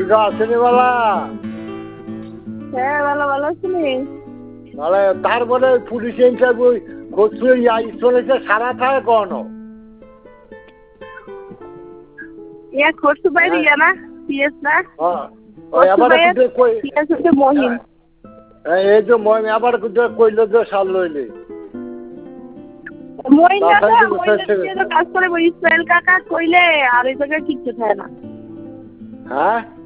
আসেনি বলা। হ্যাঁ ভালো ভালো আছিনি? মানে তারপরে পুলিশ ইন্টারভিউ করছে চলেছে সারা থাকে কোনো খরচু বাইরে না পিএস না মহিন এই যে মই আবার কইল যে সাল লইলে কাজ করে ইসরায়েল কাকা কইলে আর এই জায়গায় ঠিক থাকে না। হ্যাঁ